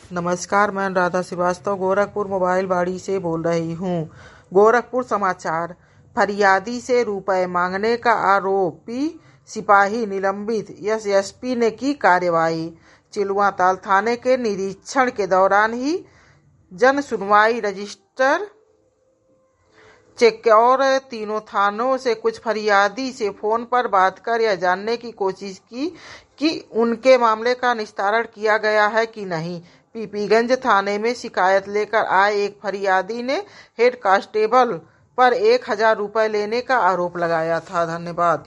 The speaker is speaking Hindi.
नमस्कार, मैं राधा श्रीवास्तव गोरखपुर मोबाइल बाड़ी से बोल रही हूँ। गोरखपुर समाचार। फरियादी से रुपए मांगने का आरोपी सिपाही निलंबित, एसएसपी ने की कार्रवाई। चिलुआताल थाने के निरीक्षण के दौरान ही जन सुनवाई रजिस्टर चेक और तीनों थानों से कुछ फरियादी से फोन पर बात कर यह जानने की कोशिश की कि उनके मामले का निस्तारण किया गया है कि नहीं। पीपीगंज थाने में शिकायत लेकर आए एक फरियादी ने हेड कांस्टेबल पर 1000 रुपए लेने का आरोप लगाया था। धन्यवाद।